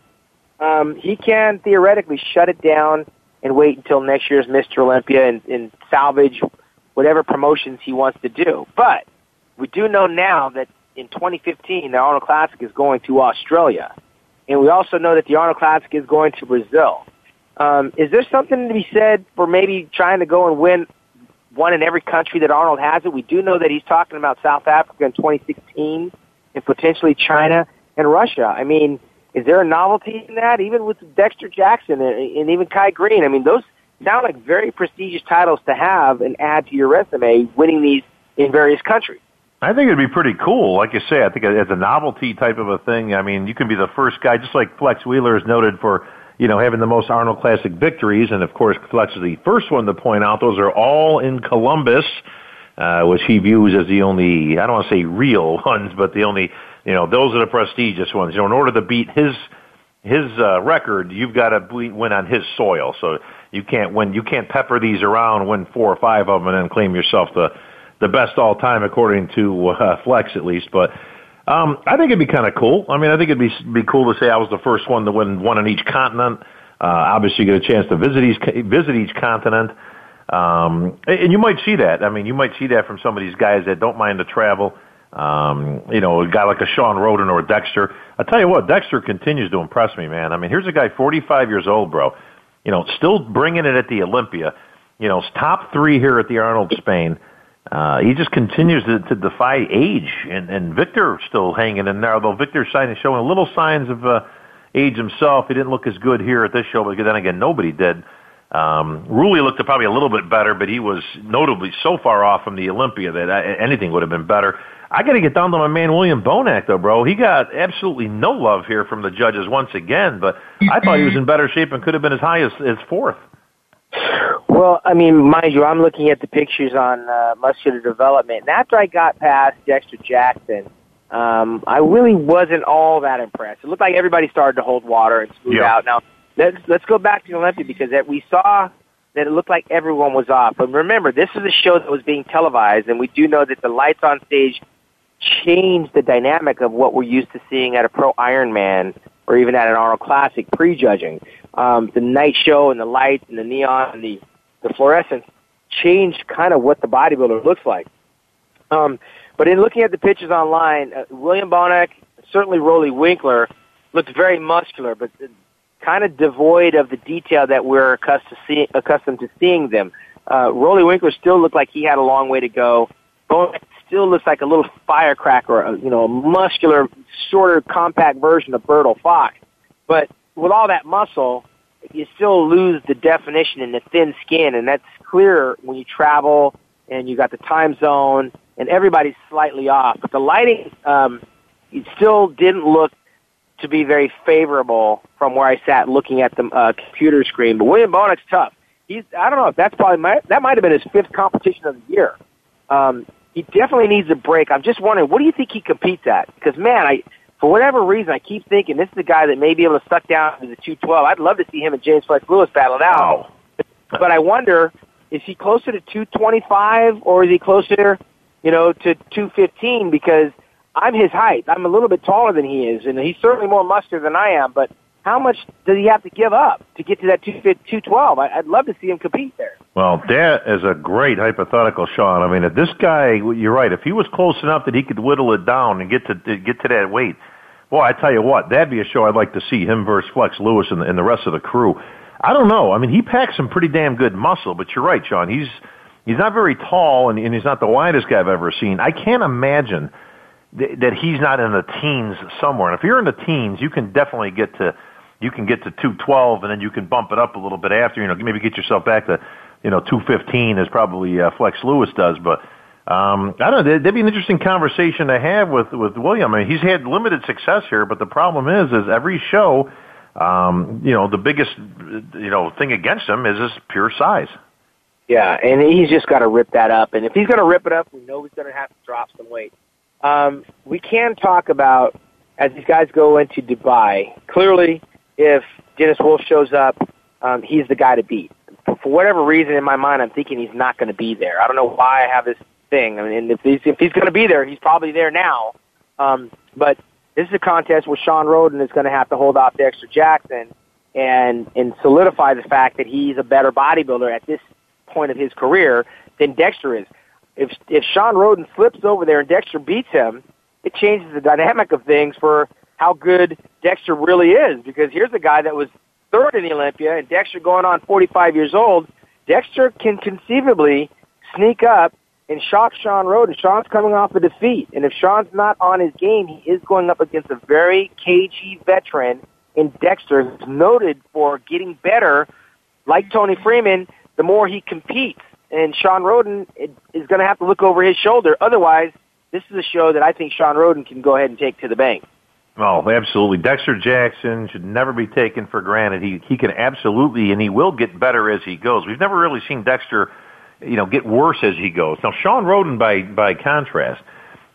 He can theoretically shut it down and wait until next year's Mr. Olympia and salvage whatever promotions he wants to do. But we do know now that in 2015, the Arnold Classic is going to Australia. And we also know that the Arnold Classic is going to Brazil. Is there something to be said for maybe trying to go and win one in every country that Arnold has it? We do know that he's talking about South Africa in 2016 and potentially China and Russia. I mean, is there a novelty in that? Even with Dexter Jackson and even Kai Green, I mean, those sound like very prestigious titles to have and add to your resume, winning these in various countries. I think it'd be pretty cool. Like you say, I think as a novelty type of a thing, I mean, you can be the first guy, just like Flex Wheeler is noted for, having the most Arnold Classic victories. And, of course, Flex is the first one to point out those are all in Columbus, which he views as the only, I don't want to say real ones, but the only, those are the prestigious ones. In order to beat his record, you've got to win on his soil. So you can't pepper these around, win 4 or 5 of them, and then claim yourself the best all time, according to Flex at least. But I think it'd be kind of cool. I mean, I think it'd be cool to say I was the first one to win one on each continent. Obviously, you get a chance to visit each continent, and you might see that. I mean, you might see that from some of these guys that don't mind to travel. A guy like a Sean Roden or a Dexter. I tell you what, Dexter continues to impress me, man. I mean, here's a guy 45 years old, bro. Still bringing it at the Olympia. Top 3 here at the Arnold Spain. He just continues to defy age, and Victor still hanging in there, although Victor's showing little signs of age himself. He didn't look as good here at this show, but then again, nobody did. Rulli looked probably a little bit better, but he was notably so far off from the Olympia that anything would have been better. I got to get down to my man William Bonac, though, bro. He got absolutely no love here from the judges once again, but I thought he was in better shape and could have been as high as 4th. Well, I mean, mind you, I'm looking at the pictures on muscular development. And after I got past Dexter Jackson, I really wasn't all that impressed. It looked like everybody started to hold water and smooth out. Now, let's go back to the Olympia, because we saw that it looked like everyone was off. But remember, this is a show that was being televised, and we do know that the lights on stage changed the dynamic of what we're used to seeing at a pro Ironman or even at an Arnold Classic prejudging. The night show and the lights and the neon and the fluorescence changed kind of what the bodybuilder looks like. But in looking at the pictures online, William Bonac, certainly Rolly Winkler, looked very muscular, but kind of devoid of the detail that we're accustomed to seeing them. Rolly Winkler still looked like he had a long way to go. Bonac still looks like a little firecracker, a muscular, shorter, compact version of Bertil Fox. But with all that muscle, you still lose the definition in the thin skin, and that's clear when you travel and you got the time zone and everybody's slightly off. But the lighting, it still didn't look to be very favorable from where I sat looking at the computer screen. But William Bonac's tough. I don't know if that's that might have been his 5th competition of the year. He definitely needs a break. I'm just wondering, what do you think he competes at? Because, man, for whatever reason, I keep thinking this is a guy that may be able to suck down to the 212. I'd love to see him and James Flex Lewis battle it out. But I wonder, is he closer to 225 or is he closer, to 215? Because I'm his height. I'm a little bit taller than he is, and he's certainly more muscular than I am. But how much does he have to give up to get to that 212? I'd love to see him compete there. Well, that is a great hypothetical, Sean. I mean, if this guy, you're right, if he was close enough that he could whittle it down and get to that weight, boy, I tell you what, that'd be a show I'd like to see, him versus Flex Lewis and the rest of the crew. I don't know. I mean, he packs some pretty damn good muscle, but you're right, Sean. He's not very tall, and he's not the widest guy I've ever seen. I can't imagine that he's not in the teens somewhere. And if you're in the teens, you can definitely get to 212, and then you can bump it up a little bit after, maybe get yourself back to, 215 as probably Flex Lewis does. But I don't know, that'd be an interesting conversation to have with William. I mean, he's had limited success here, but the problem is every show, the biggest, thing against him is his pure size. Yeah, and he's just got to rip that up. And if he's going to rip it up, we know he's going to have to drop some weight. We can talk about, as these guys go into Dubai, clearly if Dennis Wolf shows up, he's the guy to beat. For whatever reason in my mind, I'm thinking he's not going to be there. I don't know why I have this thing. I mean, if he's going to be there, he's probably there now. But this is a contest where Sean Roden is going to have to hold off Dexter Jackson and solidify the fact that he's a better bodybuilder at this point of his career than Dexter is. If Sean Roden slips over there and Dexter beats him, it changes the dynamic of things for how good Dexter really is, because here's a guy that was 3rd in the Olympia, and Dexter going on 45 years old. Dexter can conceivably sneak up and shock Sean Roden. Sean's coming off a defeat, and if Sean's not on his game, he is going up against a very cagey veteran in Dexter, who's noted for getting better, like Tony Freeman, the more he competes. And Sean Roden is going to have to look over his shoulder. Otherwise, this is a show that I think Sean Roden can go ahead and take to the bank. Oh, absolutely. Dexter Jackson should never be taken for granted. He can absolutely, and he will get better as he goes. We've never really seen Dexter, get worse as he goes. Now, Sean Roden, by contrast,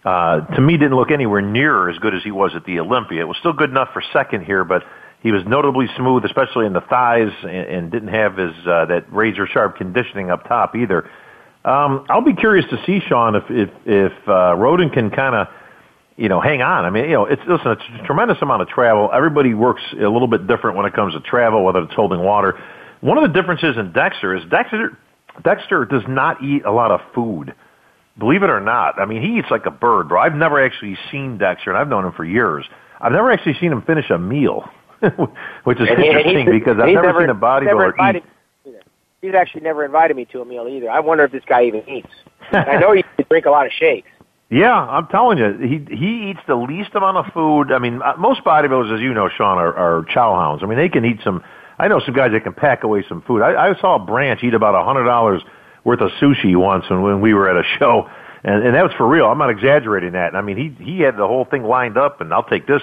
to me didn't look anywhere near as good as he was at the Olympia. It was still good enough for second here, but he was notably smooth, especially in the thighs, and didn't have his that razor-sharp conditioning up top either. I'll be curious to see, Sean, if Roden can kind of, hang on. I mean, it's a tremendous amount of travel. Everybody works a little bit different when it comes to travel, whether it's holding water. One of the differences in Dexter is Dexter does not eat a lot of food. Believe it or not. I mean, he eats like a bird, bro. I've never actually seen Dexter, and I've known him for years. I've never actually seen him finish a meal, which is interesting because I've never seen a bodybuilder eat. He's actually never invited me to a meal either. I wonder if this guy even eats. I know he drink a lot of shakes. Yeah, I'm telling you, he eats the least amount of food. I mean, most bodybuilders, as you know, Sean, are chow hounds. I mean, they can eat some. I know some guys that can pack away some food. I saw Branch eat about $100 worth of sushi once when we were at a show, and that was for real. I'm not exaggerating that. I mean, he had the whole thing lined up, and I'll take this,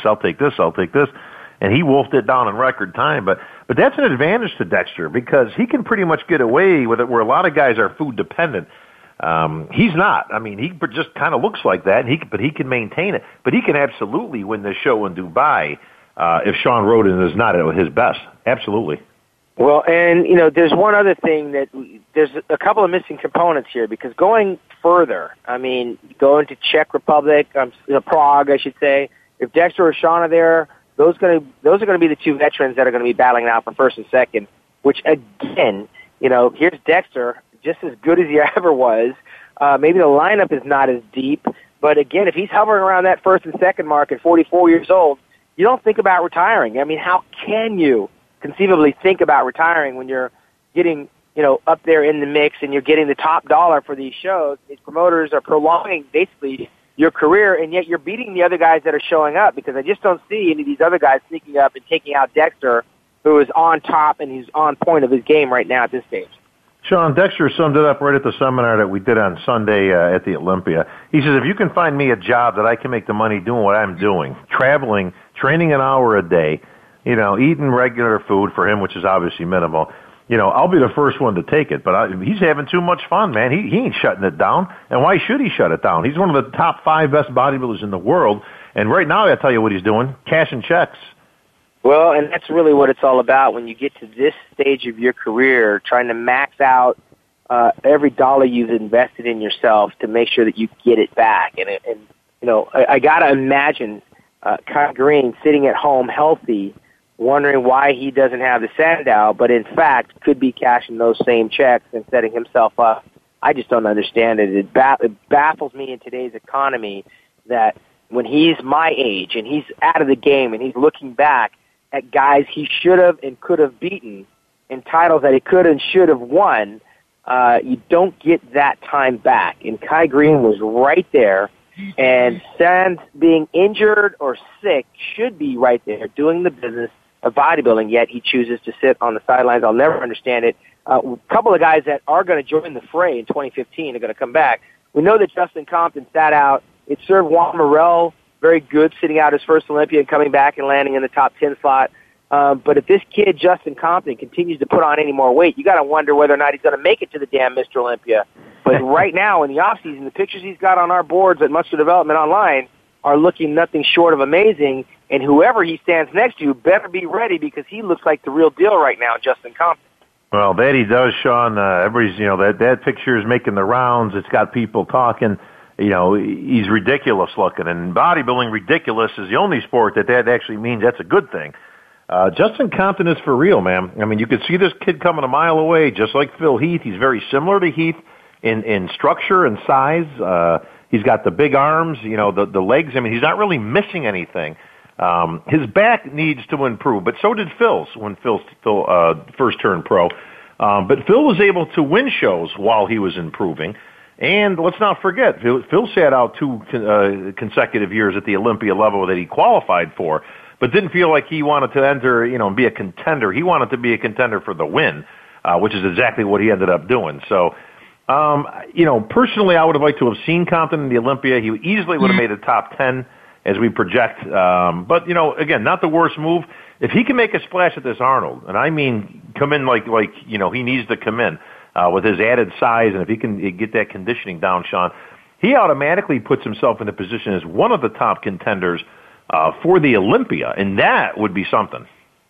and he wolfed it down in record time. But that's an advantage to Dexter because he can pretty much get away with it where a lot of guys are food dependent. He's not. I mean, he just kind of looks like that, but he can maintain it. But he can absolutely win this show in Dubai if Sean Roden is not at his best. Absolutely. Well, and there's one other thing that there's a couple of missing components here because going further, I mean, going to Czech Republic, Prague, I should say, if Dexter or Sean are there, those are going to be the two veterans that are going to be battling out for first and second, which again, here's Dexter, just as good as he ever was. Maybe the lineup is not as deep, but again, if he's hovering around that first and second mark at 44 years old, you don't think about retiring. I mean, how can you conceivably think about retiring when you're getting, up there in the mix and you're getting the top dollar for these shows? These promoters are prolonging basically your career, and yet you're beating the other guys that are showing up, because I just don't see any of these other guys sneaking up and taking out Dexter, who is on top and he's on point of his game right now at this stage. Sean, Dexter summed it up right at the seminar that we did on Sunday at the Olympia. He says, if you can find me a job that I can make the money doing what I'm doing, traveling, training an hour a day, eating regular food for him, which is obviously minimal, I'll be the first one to take it. But he's having too much fun, man. He ain't shutting it down. And why should he shut it down? He's one of the top 5 best bodybuilders in the world. And right now, I'll tell you what he's doing, cashing checks. Well, and that's really what it's all about when you get to this stage of your career, trying to max out every dollar you've invested in yourself to make sure that you get it back. And I got to imagine Kai Green sitting at home healthy, wondering why he doesn't have the Sandow, but in fact could be cashing those same checks and setting himself up. I just don't understand it. It baffles me in today's economy that when he's my age and he's out of the game and he's looking back at guys he should have and could have beaten and titles that he could and should have won, you don't get that time back. And Kai Green was right there, and sans being injured or sick should be right there doing the business of bodybuilding, yet he chooses to sit on the sidelines. I'll never understand it. A couple of guys that are going to join the fray in 2015 are going to come back. We know that Justin Compton sat out. It served Juan Morel very good, sitting out his first Olympia and coming back and landing in the top 10 slot. But if this kid, Justin Compton, continues to put on any more weight, you got to wonder whether or not he's going to make it to the damn Mr. Olympia. But right now, in the offseason, the pictures he's got on our boards at Muscle Development Online are looking nothing short of amazing. And whoever he stands next to better be ready, because he looks like the real deal right now, Justin Compton. Well, that he does, Sean. Everybody's, that picture is making the rounds. It's got people talking. He's ridiculous looking. And bodybuilding ridiculous is the only sport that actually means that's a good thing. Justin Compton is for real, man. I mean, you could see this kid coming a mile away, just like Phil Heath. He's very similar to Heath in structure and size. He's got the big arms, the legs. I mean, he's not really missing anything. His back needs to improve, but so did Phil's when Phil first turned pro. But Phil was able to win shows while he was improving. And let's not forget, Phil sat out 2 consecutive years at the Olympia level that he qualified for, but didn't feel like he wanted to enter, and be a contender. He wanted to be a contender for the win, which is exactly what he ended up doing. So, personally, I would have liked to have seen Compton in the Olympia. He easily would have made a top 10 as we project. But, again, not the worst move. If he can make a splash at this Arnold, and I mean come in like he needs to come in with his added size, and if he can get that conditioning down, Sean, he automatically puts himself in a position as one of the top contenders for the Olympia, and that would be something.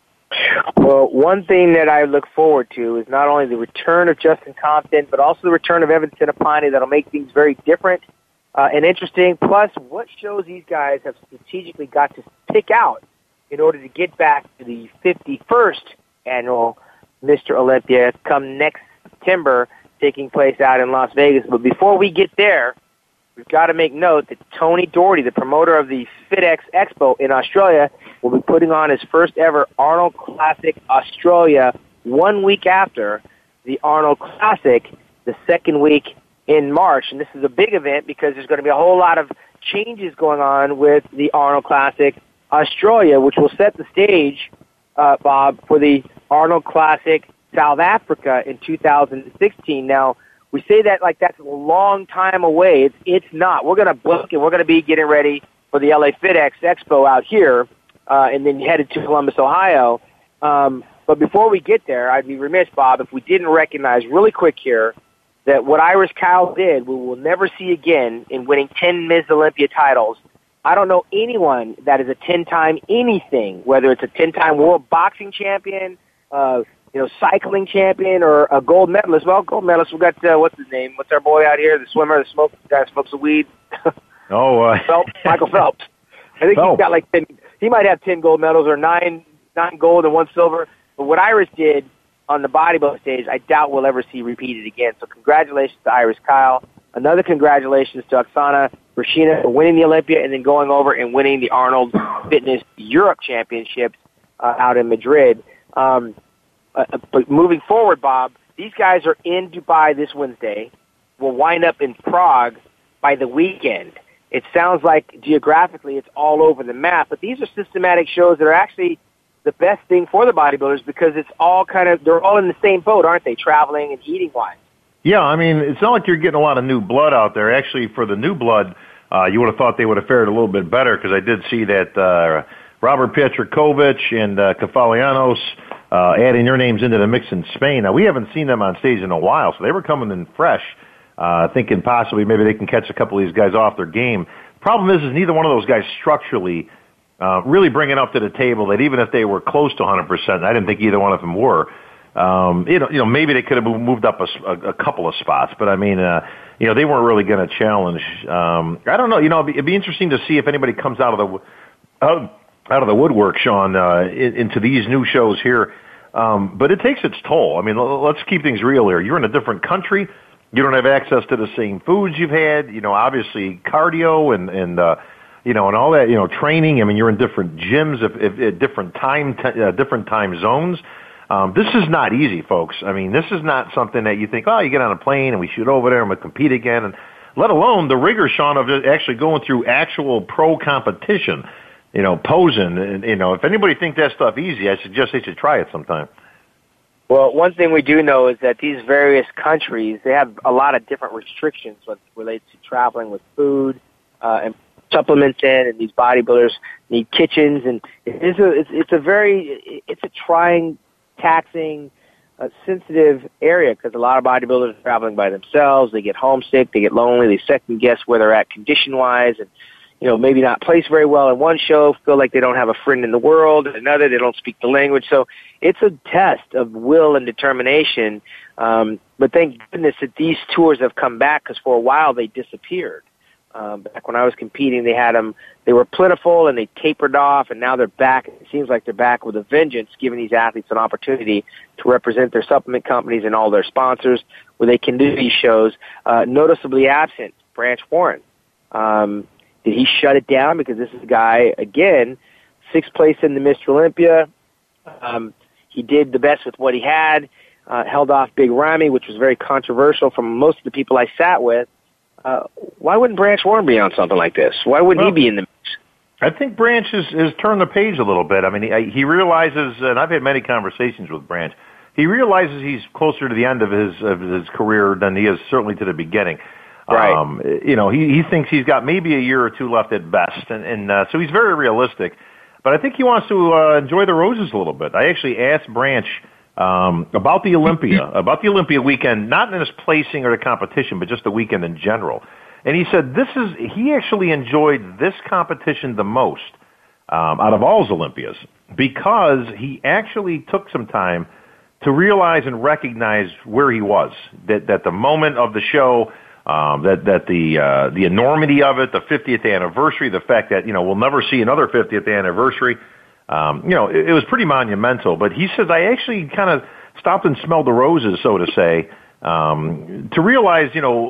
Well, one thing that I look forward to is not only the return of Justin Compton, but also the return of Evan Sinapani. That'll make things very different and interesting. Plus, what shows these guys have strategically got to pick out in order to get back to the 51st annual Mr. Olympia come next September, taking place out in Las Vegas. But before we get there, we've got to make note that Tony Doherty, the promoter of the FitX Expo in Australia, will be putting on his first ever Arnold Classic Australia 1 week after the Arnold Classic, the second week in March. And this is a big event because there's going to be a whole lot of changes going on with the Arnold Classic Australia, which will set the stage, Bob, for the Arnold Classic South Africa in 2016. Now, we say that like that's a long time away. It's not. We're going to book and we're going to be getting ready for the LA FitX Expo out here, and then headed to Columbus, Ohio. But before we get there, I'd be remiss, Bob, if we didn't recognize really quick here that what Irish Kyle did, we will never see again in winning 10 Ms. Olympia titles. I don't know anyone that is a 10-time anything, whether it's a 10-time world boxing champion, cycling champion or a gold medalist. Well, gold medalist, we got, what's his name? What's our boy out here? The swimmer, the guy smokes the weed. Phelps, Michael Phelps. I think he's got like 10, he might have 10 gold medals or nine gold and 1 silver. But what Iris did on the bodybuilding stage, I doubt we'll ever see repeated again. So congratulations to Iris Kyle. Another congratulations to Oksana Brashina for winning the Olympia and then going over and winning the Arnold Fitness Europe Championships out in Madrid. But moving forward, Bob, these guys are in Dubai this Wednesday. Will wind up in Prague by the weekend. It sounds like geographically it's all over the map, but these are systematic shows that are actually the best thing for the bodybuilders because it's all they're all in the same boat, aren't they, traveling and eating-wise? Yeah, I mean, it's not like you're getting a lot of new blood out there. Actually, for the new blood, you would have thought they would have fared a little bit better because I did see that Robert Petrovic and Kefalianos adding their names into the mix in Spain. Now, we haven't seen them on stage in a while, so they were coming in fresh, thinking possibly maybe they can catch a couple of these guys off their game. Problem is neither one of those guys structurally really bring enough to the table that even if they were close to 100%, I didn't think either one of them were. Maybe they could have moved up a couple of spots, but I mean, they weren't really going to challenge. I don't know. It'd be interesting to see if anybody comes out of the woodwork, Sean, into these new shows here. But it takes its toll. I mean, let's keep things real here. You're in a different country. You don't have access to the same foods you've had. Obviously cardio and all that. Training. I mean, you're in different gyms, at different time zones. This is not easy, folks. I mean, this is not something that you think, you get on a plane and we shoot over there and we compete again, and let alone the rigor, Sean, of actually going through actual pro competition, posing. And, if anybody thinks that stuff easy, I suggest they should try it sometime. Well, one thing we do know is that these various countries, they have a lot of different restrictions when it relates to traveling with food and supplements in, and these bodybuilders need kitchens, and it's a trying, taxing, sensitive area because a lot of bodybuilders are traveling by themselves. They get homesick, they get lonely, they second guess where they're at condition wise, and maybe not place very well in one show, feel like they don't have a friend in the world, in another they don't speak the language. So it's a test of will and determination. But thank goodness that these tours have come back because for a while they disappeared. Back when I was competing, they were plentiful and they tapered off, and now they're back. It seems like they're back with a vengeance, giving these athletes an opportunity to represent their supplement companies and all their sponsors where they can do these shows. Noticeably absent, Branch Warren. Did he shut it down? Because this is a guy, again, 6th place in the Mr. Olympia. He did the best with what he had, held off Big Ramy, which was very controversial from most of the people I sat with. Why wouldn't Branch Warren be on something like this? Why wouldn't he be in the mix? I think Branch has turned the page a little bit. I mean, he realizes, and I've had many conversations with Branch, he realizes he's closer to the end of his career than he is certainly to the beginning. Right. He thinks he's got maybe a year or two left at best, and so he's very realistic. But I think he wants to enjoy the roses a little bit. I actually asked Branch about the Olympia weekend, not in his placing or the competition, but just the weekend in general. And he said he actually enjoyed this competition the most out of all his Olympias because he actually took some time to realize and recognize where he was. That the moment of the show, that the enormity of it, the 50th anniversary, the fact that we'll never see another 50th anniversary. It was pretty monumental. But he says I actually kind of stopped and smelled the roses, so to say, to realize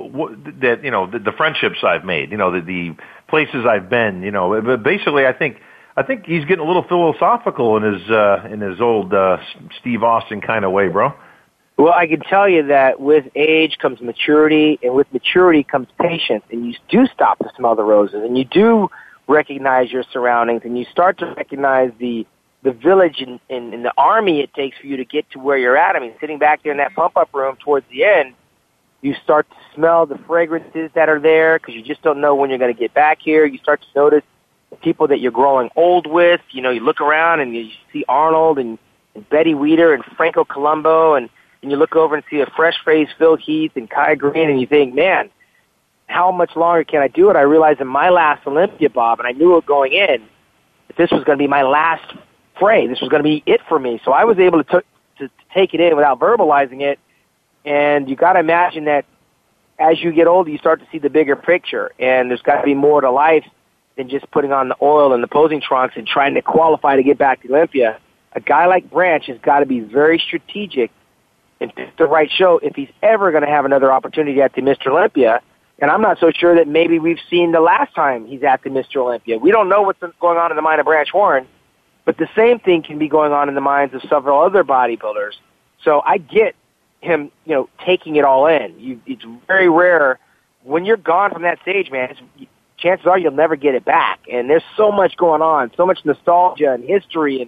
that the friendships I've made, the places I've been. But basically, I think he's getting a little philosophical in his old Steve Austin kind of way, bro. Well, I can tell you that with age comes maturity, and with maturity comes patience, and you do stop to smell the roses, and you do recognize your surroundings, and you start to recognize the village and the army it takes for you to get to where you're at. I mean, sitting back there in that pump-up room towards the end, you start to smell the fragrances that are there because you just don't know when you're going to get back here. You start to notice the people that you're growing old with. You look around and you see Arnold and Betty Weeder and Franco Colombo, and you look over and see a fresh-faced Phil Heath and Kai Green, and you think, man, how much longer can I do it? I realized in my last Olympia, Bob, and I knew it going in, that this was going to be my last fray. This was going to be it for me. So I was able to to take it in without verbalizing it. And you got to imagine that as you get older, you start to see the bigger picture, and there's got to be more to life than just putting on the oil and the posing trunks and trying to qualify to get back to Olympia. A guy like Branch has got to be very strategic and pick the right show if he's ever going to have another opportunity at the Mr. Olympia. And I'm not so sure that maybe we've seen the last time he's at the Mr. Olympia. We don't know what's going on in the mind of Branch Warren, but the same thing can be going on in the minds of several other bodybuilders. So I get him, taking it all in. It's very rare when you're gone from that stage, man. Chances are you'll never get it back. And there's so much going on, so much nostalgia and history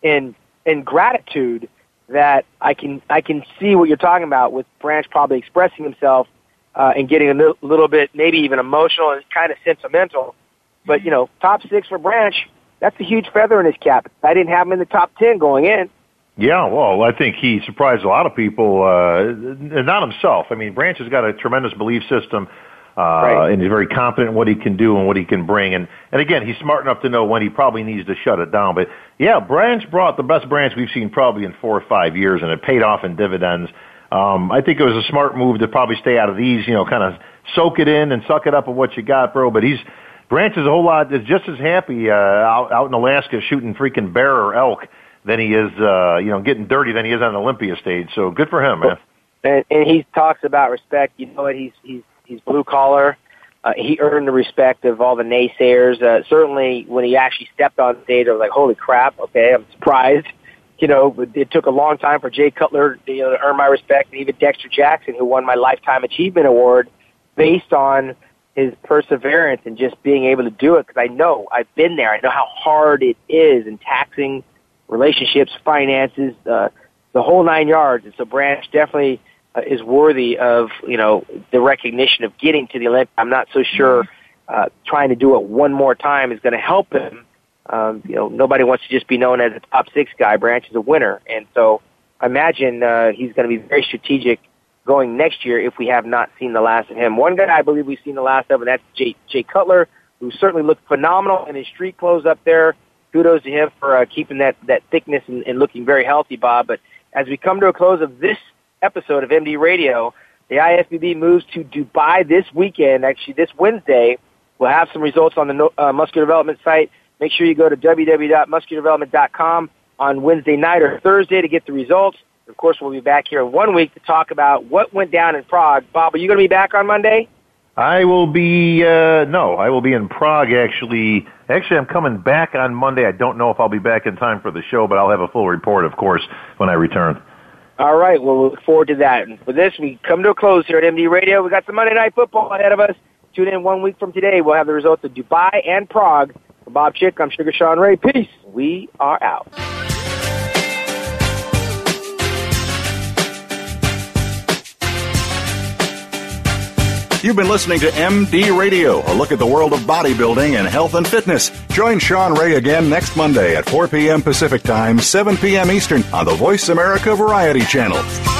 and gratitude that I can see what you're talking about with Branch probably expressing himself and getting a little bit, maybe even emotional and kind of sentimental. But, top 6 for Branch, that's a huge feather in his cap. I didn't have him in the top 10 going in. Yeah, well, I think he surprised a lot of people, not himself. I mean, Branch has got a tremendous belief system, right. And he's very confident in what he can do and what he can bring. And again, he's smart enough to know when he probably needs to shut it down. But, yeah, Branch brought the best Branch we've seen probably in 4 or 5 years, and it paid off in dividends. I think it was a smart move to probably stay out of these, kind of soak it in and suck it up of what you got, bro. But Branch is just as happy out in Alaska shooting freaking bear or elk than he is, getting dirty than he is on the Olympia stage. So good for him, man. And he talks about respect. You know what? He's blue collar. He earned the respect of all the naysayers. Certainly, when he actually stepped on stage, I was like, "Holy crap!" Okay, I'm surprised. It took a long time for Jay Cutler to earn my respect, and even Dexter Jackson, who won my Lifetime Achievement Award, based on his perseverance and just being able to do it. Because I know I've been there. I know how hard it is in taxing relationships, finances, the whole 9 yards. And so Branch definitely is worthy of, the recognition of getting to the Olympics. I'm not so sure trying to do it one more time is going to help him. Nobody wants to just be known as a top 6 guy. Branch is a winner. And so I imagine he's going to be very strategic going next year if we have not seen the last of him. One guy I believe we've seen the last of, and that's Jay Cutler, who certainly looked phenomenal in his street clothes up there. Kudos to him for keeping that thickness and looking very healthy, Bob. But as we come to a close of this episode of MD Radio, the IFBB moves to Dubai this weekend, actually this Wednesday. We'll have some results on the Muscular Development site. Make sure you go to www.musculardevelopment.com on Wednesday night or Thursday to get the results. Of course, we'll be back here in 1 week to talk about what went down in Prague. Bob, are you going to be back on Monday? I will be, I will be in Prague, actually. Actually, I'm coming back on Monday. I don't know if I'll be back in time for the show, but I'll have a full report, of course, when I return. All right, well, we'll look forward to that. And for this, we come to a close here at MD Radio. We got some Monday Night Football ahead of us. Tune in 1 week from today. We'll have the results of Dubai and Prague. For Bob Chick, I'm Sugar Sean Ray. Peace. We are out. You've been listening to MD Radio, a look at the world of bodybuilding and health and fitness. Join Sean Ray again next Monday at 4 p.m. Pacific Time, 7 p.m. Eastern on the Voice America Variety Channel.